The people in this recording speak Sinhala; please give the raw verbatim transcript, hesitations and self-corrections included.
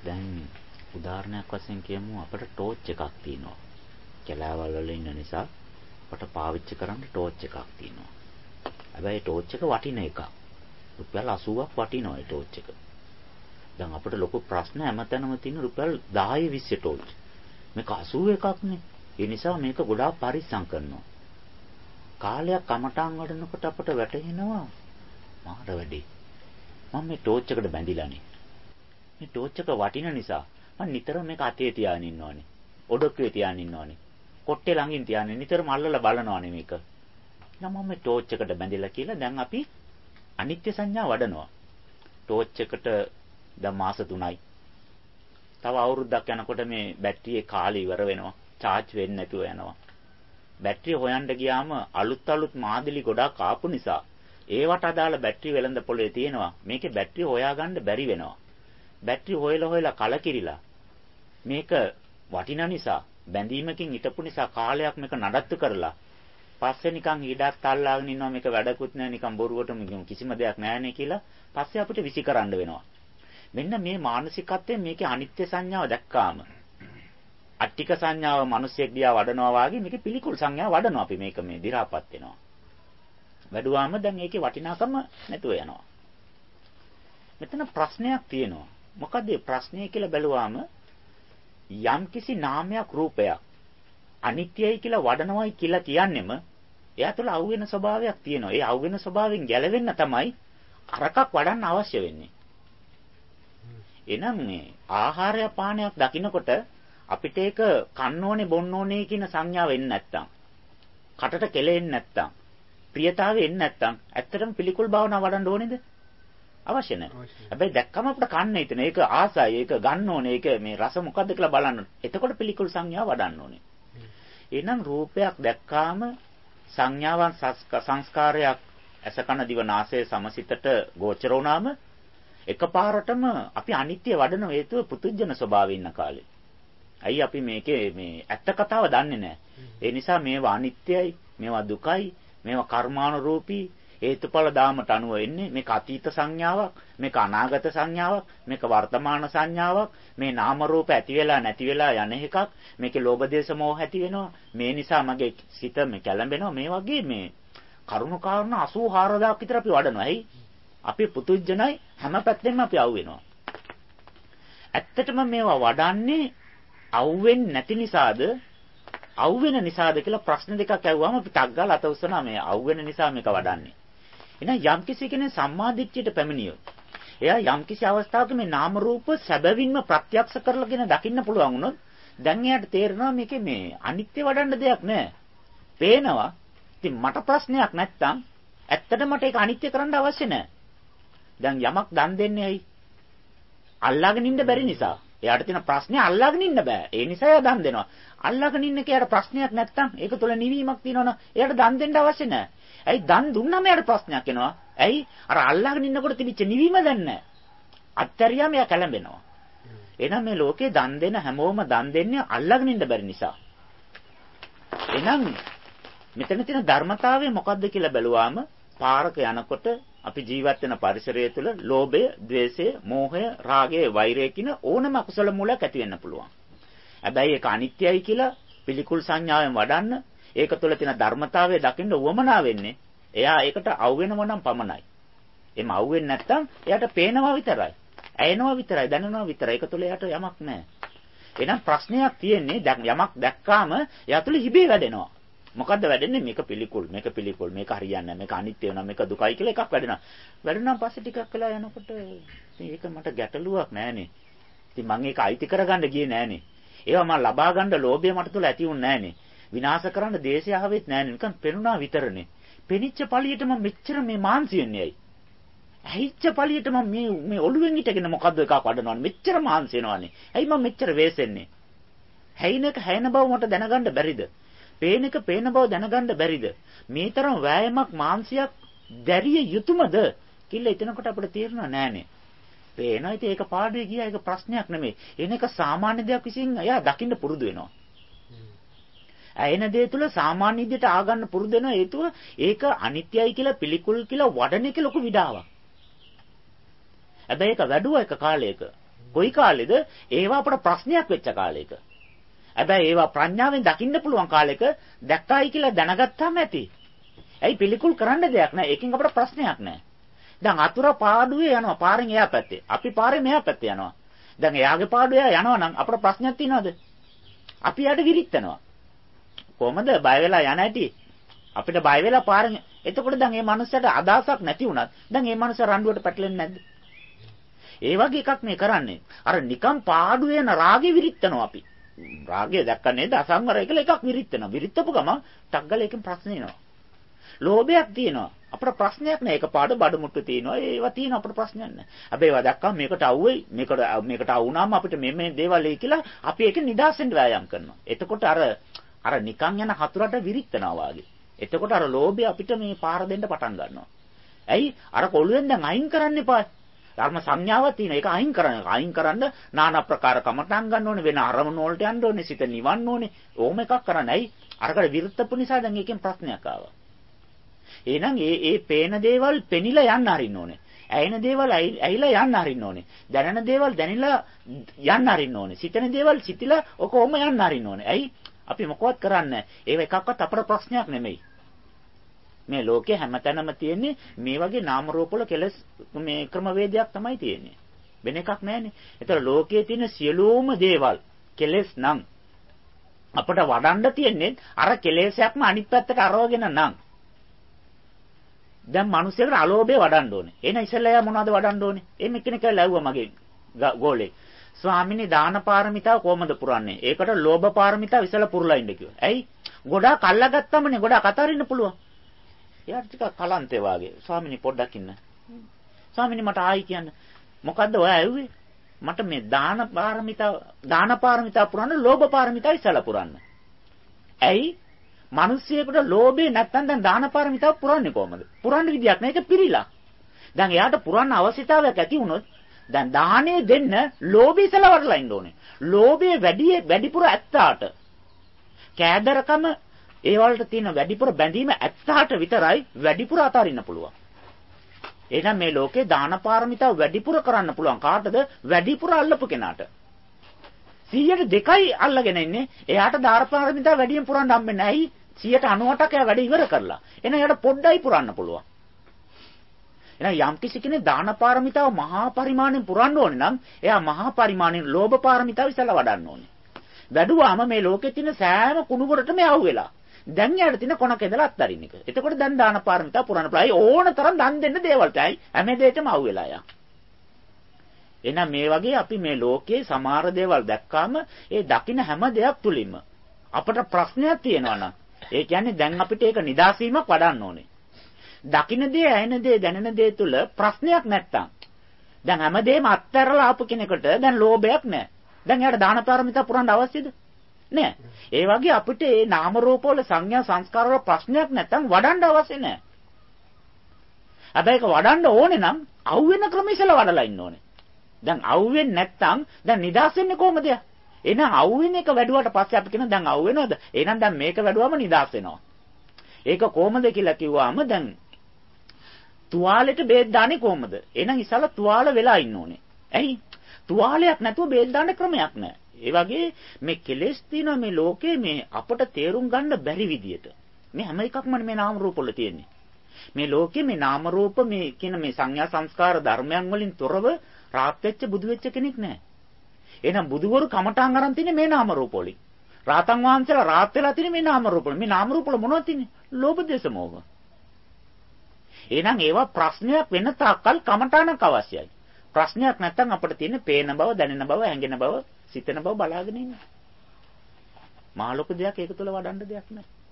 දැන් උදාහරණයක් වශයෙන් කියමු අපිට ටෝච් එකක් තියෙනවා. කැලෑවල් වල ඉන්න නිසා අපට පාවිච්චි කරන්න ටෝච් එකක් තියෙනවා. හැබැයි ටෝච් එක වටින එකක්. රුපියල් අසූවක් වටිනවා ඒ ටෝච් එක. දැන් අපිට ලොකු ප්‍රශ්න හැමතැනම තියෙන රුපියල් දහය විස්ස ටෝච්. මේක අසූ එකක්නේ. ඒ නිසා මේක ගොඩාක් පරිස්සම් කරනවා. කාලයක් කමටාන් වඩනකොට අපට වැටහෙනවා මාර වැඩි. මම මේ ටෝච් එකට බැඳිලානේ. මේ ටෝච් එක වටින නිසා මම නිතරම මේක අතේ තියාගෙන ඉන්නවානේ. ඔඩොක්කුවේ තියාගෙන ඉන්නවානේ. කොට්ටේ ළඟින් තියාගෙන නිතරම අල්ලලා බලනවානේ මේක. නම් මම මේ ටෝච් එකට බැඳිලා කියලා දැන් අපි අනිත්‍ය සංඥා වඩනවා. ටෝච් එකට දැන් මාස තුනයි. තව අවුරුද්දක් යනකොට මේ බැටරියේ කාලය ඉවර වෙනවා. charge වෙන්නේ නැතුව යනවා. බැටරිය හොයන්න ගියාම අලුත් අලුත් මාදිලි ගොඩක් ආපු නිසා ඒවට අදාළ බැටරි වෙළඳ පොලේ තියෙනවා. මේකේ බැටරිය හොයාගන්න බැරි වෙනවා. බැටරි හොයලා හොයලා කලකිරිලා මේක වටින නිසා බැඳීමකින් හිටපු නිසා කාලයක් මේක නඩත්තු කරලා පස්සේ නිකන් ඊඩක් තල්ලාගෙන ඉන්නවා මේක වැඩකුත් නැහැ නිකන් බොරුවට කිසිම දෙයක් නැහැනේ කියලා පස්සේ අපිට විසිකරන්න වෙනවා. මෙන්න මේ මානසිකත්වයෙන් මේකේ අනිත්‍ය සංඥාව දැක්කාම අට්ටික සංඥාව මිනිස්සෙක් දිහා වඩනවා වාගේ මේකේ පිළිකුල් සංඥාව වඩනවා අපි මේක මේ දි รา පත් වෙනවා. වැඩුවාම දැන් ඒකේ වටිනාකම නැතුව යනවා. මෙතන ප්‍රශ්නයක් තියෙනවා. මොකද මේ ප්‍රශ්නය කියලා බැලුවාම යම්කිසි නාමයක් රූපයක් අනිත්‍යයි කියලා වඩනවයි කියලා කියන්නෙම එයා තුළ අවුවෙන ස්වභාවයක් තියෙනවා. ඒ අවුවෙන ස්වභාවයෙන් ගැලවෙන්න තමයි අරකක් වඩන්න අවශ්‍ය වෙන්නේ. එහෙනම් මේ ආහාරය පානයක් දකින්නකොට අපිට ඒක කන්න ඕනේ බොන්න ඕනේ කියන සංඥාව එන්නේ නැත්තම් කටට කෙලෙන්නේ නැත්තම් ප්‍රියතාවෙ එන්නේ නැත්තම් ඇත්තටම පිළිකුල් භාවනා වඩන්න ඕනේද? අවශ්‍ය නැහැ. හැබැයි දැක්කම අපිට කන්න හිතෙන. ඒක ආසයි. ඒක ගන්න ඕනේ. ඒක මේ රස මොකද්ද කියලා බලන්න. එතකොට පිළිකුල් සංඥාව වඩන්න ඕනේ. එහෙනම් රූපයක් දැක්කාම සංඥාවන් සංස්කාරයක් ඇස කන දිව නාසය සමසිතට ගෝචර වුණාම එකපාරටම අපි අනිත්‍ය වඩන හේතුව පුදුජන ස්වභාවය ඉන්න කාලේ. අයි අපි මේකේ මේ ඇත්ත කතාව දන්නේ නැහැ. ඒ නිසා මේවා අනිත්‍යයි, මේවා දුකයි, මේවා කර්මානුරූපී හේතුඵල දාමට අනුව එන්නේ. මේක අතීත සංඥාවක්, මේක අනාගත සංඥාවක්, මේක වර්තමාන සංඥාවක්, මේ නාම රූප ඇති වෙලා නැති වෙලා යන එකක්. මේකේ ලෝභ දේශ මොහ ඇති වෙනවා. මේ නිසා මගේ සිත මේ කැළඹෙනවා. මේ වගේ මේ කරුණු කාරණා අසූ හාරදාක් විතර අපි වඩනවා. ඇයි? අපි පුදුජනයි හැම පැත්තෙම අපි අවු වෙනවා. ඇත්තටම මේවා වඩන්නේ අවුෙන්නේ නැති නිසාද අවු වෙන නිසාද කියලා ප්‍රශ්න දෙකක් ඇහුවාම අපි ටක් ගාලා අත උස්සනවා මේ අවු වෙන නිසා මේක වඩන්නේ. එහෙනම් යම්කිසි කෙනෙක් සම්මාදිට්ඨියට පැමිණියොත් එයා යම්කිසි අවස්ථාවක මේ නාම රූප සැබවින්ම ප්‍රත්‍යක්ෂ කරලාගෙන දකින්න පුළුවන් වුණොත් දැන් එයාට තේරෙනවා මේකේ මේ අනිත්‍ය වඩන්න දෙයක් නැහැ. පේනවා. ඉතින් මට ප්‍රශ්නයක් නැත්තම් ඇත්තට මට ඒක අනිත්‍ය කරන්න අවශ්‍ය නැහැ. දැන් යමක් දන් දෙන්නේ ඇයි? අල්ලාගෙන ඉන්න බැරි නිසා. එයාට තියෙන ප්‍රශ්නේ අල්ලාගෙන ඉන්න බෑ. ඒ නිසා එයා දන් දෙනවා. අල්ලාගෙන ඉන්න කෙයාට ප්‍රශ්නයක් නැත්තම් ඒක තුළ නිවීමක් තියෙනවනම් එයාට දන් දෙන්න අවශ්‍ය නැහැ. ඇයි දන් දුන්නම එයාට ප්‍රශ්නයක් එනවා? ඇයි? අර අල්ලාගෙන ඉන්නකොට තිබිච්ච නිවීම දැන් නැහැ. අත්හැරියාම එයා කැළඹෙනවා. එහෙනම් මේ ලෝකේ දන් දෙන හැමෝම දන් දෙන්නේ අල්ලාගෙන ඉන්න බැරි නිසා. එහෙනම් මෙතන තියෙන ධර්මතාවය මොකද්ද කියලා බැලුවාම පාරක යනකොට අපි ජීවත් වෙන පරිසරය තුළ ලෝභය, ద్వේෂය, මෝහය, රාගය, වෛරය කියන ඕනම අකුසල මූලයක් ඇති වෙන්න පුළුවන්. හැබැයි ඒක අනිත්‍යයි කියලා පිළිකුල් සංඥාවෙන් වඩන්න ඒක තුළ තියෙන ධර්මතාවය දකින්න උවමනා වෙන්නේ එයා ඒකට අවු වෙනව නම් පමණයි. එහම අවු වෙන්නේ නැත්තම් එයාට පේනවා විතරයි. ඇයෙනවා විතරයි, දැනෙනවා විතරයි. ඒක තුළ එයාට යමක් නැහැ. එහෙනම් ප්‍රශ්නයක් තියෙන්නේ යමක් දැක්කාම එයා තුළ හිබේ වැඩෙනවා. මොකද්ද වැඩෙන්නේ? මේක පිළිකුල්, මේක පිළිකුල්, මේක හරියන්නේ නැහැ, මේක අනිත්‍ය වෙනවා, මේක දුකයි කියලා එකක් වැඩෙනවා. වැඩුණාන් පස්සේ ටිකක් වෙලා යනකොට මේක මට ගැටලුවක් නෑනේ. ඉතින් මම ඒක අයිති කරගන්න ගියේ නෑනේ. ඒවා මම ලබා ගන්න ලෝභය මට තුල ඇති වුණ නෑනේ. විනාශ කරන්න දේශය ආවෙත් නෑනේ. නිකන් පෙනුණා විතරනේ. පෙනිච්ච පළියට මම මෙච්චර මේ මාන්සි වෙන්නේ ඇයි? ඇහිච්ච පළියට මම මේ මේ ඔළුවෙන් හිටගෙන මොකද්ද එකක් වඩනවනේ. මෙච්චර මාන්සි වෙනවනේ. ඇයි මම මෙච්චර වෙසෙන්නේ? හැයින එක හැයින බව මට දැනගන්න බැරිද? පේන එක පේන බව දැනගන්න බැරිද? මේ තරම් වෑයමක් මාංශයක් දැරිය යුතුයමද කියලා එතනකොට අපිට තේරෙනවා නෑනේ. පේනවා ඉතින් ඒක පාඩුවේ ගියා ඒක ප්‍රශ්නයක් නෙමෙයි. එන එක සාමාන්‍ය දෙයක් විසින් එයා දකින්න පුරුදු වෙනවා. ඇයෙන දේ තුල සාමාන්‍ය විදිහට ආගන්න පුරුදු වෙන හේතුව ඒක අනිත්‍යයි කියලා පිළිකුල් කියලා වඩන එක ලොකු විඩාවක්. හැබැයි ඒක වැඩුවා එක කාලයක. කොයි කාලෙද? ඒවා අපට ප්‍රශ්නයක් වෙච්ච කාලෙක. හැබැයි ඒවා ප්‍රඥාවෙන් දකින්න පුළුවන් කාලෙක දැක්කයි කියලා දැනගත්තාම ඇති. ඇයි පිළිකුල් කරන්න දෙයක් නැහැ. ඒකෙන් අපට ප්‍රශ්නයක් නැහැ. දැන් අතුර පාඩුවේ යනවා පාරෙන් එහා පැත්තේ. අපි පාරේ මෙහා පැත්තේ යනවා. දැන් එයාගේ පාඩුව එයා යනවා නම් අපට ප්‍රශ්නයක් තියෙනවද? අපි යට විරිටනවා. කොහමද බය වෙලා යන ඇටි? අපිට බය වෙලා පාරෙන් එතකොට දැන් මේ මනුස්සයට අදහසක් නැති වුණත් දැන් මේ මනුස්ස රණ්ඩුවට පැටලෙන්නේ නැද්ද? ඒ වගේ එකක් මේ කරන්නේ. අර නිකම් පාඩු වෙන රාගෙ විරිටනවා අපි. රාගය දැක්ක නේද? අසංවරය කියලා එකක් විරිටනවා. විරිටපු ගමන් ටග්ගල එකෙන් ප්‍රශ්න එනවා. ලෝභයක් තියෙනවා. අපට ප්‍රශ්නයක් නෑ. ඒක පාඩ බඩ මුට්ටු තියෙනවා. ඒවා තියෙන අපට ප්‍රශ්නයක් නෑ. හැබැයි ඒවා දැක්කම මේකට අවුයි. මේකට මේකට අවුනාම අපිට මේ මේ දේවල් එයි කියලා අපි ඒක නිදාසෙන් වෑයම් කරනවා. එතකොට අර අර නිකන් යන හතුරට විරිටනවා වගේ. එතකොට අර ලෝභය අපිට මේ පාර දෙන්න පටන් ගන්නවා. ඇයි? අර කොළුවෙන් දැන් අයින් කරන්න එපා. ධර්ම සංඥාවක් තියෙන. ඒක අයින් කරන්න. අයින් කරන්න নানা ප්‍රකාර කමටන් ගන්න ඕනේ. වෙන අරමුණු වලට යන්න ඕනේ. සිත නිවන්න ඕනේ. ඕම එකක් කරන්න. ඇයි? අරකට විරුද්ධපු නිසා දැන් ඒකෙන් ප්‍රශ්නයක් ආවා. එහෙනම් ඒ ඒ පේන දේවල් පෙනිලා යන්න අරින්න ඕනේ. ඇයෙන දේවල් ඇයිලා යන්න අරින්න ඕනේ. දැනෙන දේවල් දැනිලා යන්න අරින්න ඕනේ. සිතෙන දේවල් සිතිලා ඔකෝම යන්න අරින්න ඕනේ. ඇයි? අපි මොකවත් කරන්නේ නැහැ. ඒව එකක්වත් අපේ ප්‍රශ්නයක් නෙමෙයි. මේ ලෝකේ හැමතැනම තියෙන්නේ මේ වගේ නාම රූප වල කෙලස් මේ ක්‍රමවේදයක් තමයි තියෙන්නේ. වෙන එකක් නැහැනේ. ඒතර ලෝකයේ තියෙන සියලුම දේවල් කෙලස් නම් අපිට වඩන්න තියෙන්නේ අර කෙලෙසයක්ම අනිත් පැත්තට අරවගෙන නම්. දැන් මිනිස්සුන්ට අලෝභය වඩන්න ඕනේ. එහෙනම් ඉස්සෙල්ලා එයා මොනවද වඩන්න ඕනේ? එimhe කෙනෙක් ඇවිල්ලා මගේ ගෝලේ. ස්වාමිනේ දාන පාරමිතාව කොහමද පුරන්නේ? ඒකට ලෝභ පාරමිතාව ඉස්සෙල්ලා පුරලා ඉන්න කිව්වා. ඇයි? ගොඩාක් අල්ලගත්තමනේ ගොඩාක් අතාරින්න පුළුවන්. එයාට ටිකක් කලන්තේ වාගේ. ස්වාමිනේ පොඩ්ඩක් ඉන්න. ස්වාමිනේ මට ආයි කියන්න. මොකද්ද ඔය ඇහුවේ? මට මේ දාන පාරමිතාව දාන පාරමිතාව පුරන්න ලෝභ පාරමිතාව ඉස්සලා පුරන්න. ඇයි? මිනිස්සෙකුට ලෝභේ නැත්තම් දැන් දාන පාරමිතාව පුරන්නේ කොහමද? පුරන්න විදියක් නෑ. ඒක පිළිලා. දැන් එයාට පුරන්න අවශ්‍යතාවයක් ඇති වුණොත් දැන් දාහනේ දෙන්න ලෝභය ඉස්සලා වඩලා ඉන්න ඕනේ. ලෝභයේ වැඩි වැඩිපුර ඇත්තාට කෑදරකම ඒ වලට තියෙන වැඩිපුර බැඳීම ඇත්තාට විතරයි වැඩිපුර අතාරින්න පුළුවන්. එහෙනම් මේ ලෝකේ දාන පාරමිතාව වැඩිපුර කරන්න පුළුවන් කාටද? වැඩිපුර අල්ලපු කෙනාට. සීයට දෙකයි අල්ලගෙන ඉන්නේ. එයාට දාන පාරමිතාව වැඩියෙන් පුරන්න හම්බෙන්නේ නැහැ. සීයට අනූඅටක් එයා වැඩ ඉවර කරලා. එහෙනම් එයාට පොඩ්ඩයි පුරන්න පුළුවන්. එහෙනම් යම් කිසි කෙනෙක් දාන පාරමිතාව මහා පරිමාණයෙන් පුරන්න ඕනේ නම් එයා මහා පරිමාණයෙන් ලෝභ පාරමිතාව ඉස්සලා වඩන්න ඕනේ. වැඩුවාම මේ ලෝකේ තියෙන සෑම කුණුගොඩටම යව වෙලා. දැන් යාට තියෙන කොනක ඉඳලා අත්තරින් එක. එතකොට දැන් දාන පාරමිතාව පුරන්න පුළුවන්. ඕන තරම් දන් දෙන්න දේවල්ටයි හැම දෙයකම අවු වෙලා යා. එහෙනම් මේ වගේ අපි මේ ලෝකයේ සමහර දේවල් දැක්කාම ඒ දකින්න හැම දෙයක් තුලින්ම අපට ප්‍රශ්නයක් තියෙනවා නම් ඒ කියන්නේ දැන් අපිට ඒක නිදාසීමක් වඩන්න ඕනේ. දකින්න දේ, ඇහෙන දේ, දැනෙන දේ තුල ප්‍රශ්නයක් නැත්තම් දැන් හැමදේම අත්හැරලා ආපු කෙනෙකුට දැන් ලෝභයක් නැහැ. දැන් එයාට දාන පාරමිතා පුරන්න අවශ්‍යද? නෑ. ඒ වගේ අපිට මේ නාම රූප වල සංඥා සංස්කාර වල ප්‍රශ්නයක් නැත්තම් වඩන්න අවශ්‍ය නෑ. හැබැයි ඒක වඩන්න ඕනේ නම් අවුවෙන ක්‍රම ඉස්සලා වඩලා ඉන්න ඕනේ. දැන් අවුවෙන්නේ නැත්තම් දැන් නිදාස් වෙන්නේ කොහමද? එහෙනම් අවුවෙන එක වැඩුවට පස්සේ අපි කියන දැන් අවුවෙනවද? එහෙනම් දැන් මේක වැඩුවම නිදාස් වෙනවා. ඒක කොහමද කියලා කිව්වම දැන් තුවාලෙට බේත් දාන්නේ කොහමද? එහෙනම් ඉස්සලා තුවාල වෙලා ඉන්න ඕනේ. ඇයි? තුවාලයක් නැතුව බේත් දාන්න ක්‍රමයක් නැහැ. ඒ වගේ මේ කෙලෙස් තියෙන මේ ලෝකේ මේ අපට තේරුම් ගන්න බැරි විදියට මේ හැම එකක්ම මේ නාම රූප වල තියෙන්නේ. මේ ලෝකේ මේ නාම රූප මේ කියන මේ සංඥා සංස්කාර ධර්මයන් වලින් තොරව රාත් වෙච්ච බුදු වෙච්ච කෙනෙක් නැහැ. එහෙනම් බුදුවරු කමඨාන් අරන් තින්නේ මේ නාම රූප වලින්. රාතන් වහන්සේලා රාත් වෙලා තින්නේ මේ නාම රූප වලින්. මේ නාම රූප වල මොනවද තින්නේ? ලෝභ දේශ මොහ. එහෙනම් ඒවා ප්‍රශ්නයක් වෙන තාක්කල් කමඨානක් අවශ්‍යයි. ප්‍රශ්නයක් නැත්තම් අපිට තියෙන්නේ පේන බව, දැනෙන බව, හැඟෙන බව, සිතන බව බලාගෙන ඉන්න. මහ ලොකු දෙයක් ඒක තුළ වඩන්න දෙයක් නැහැ.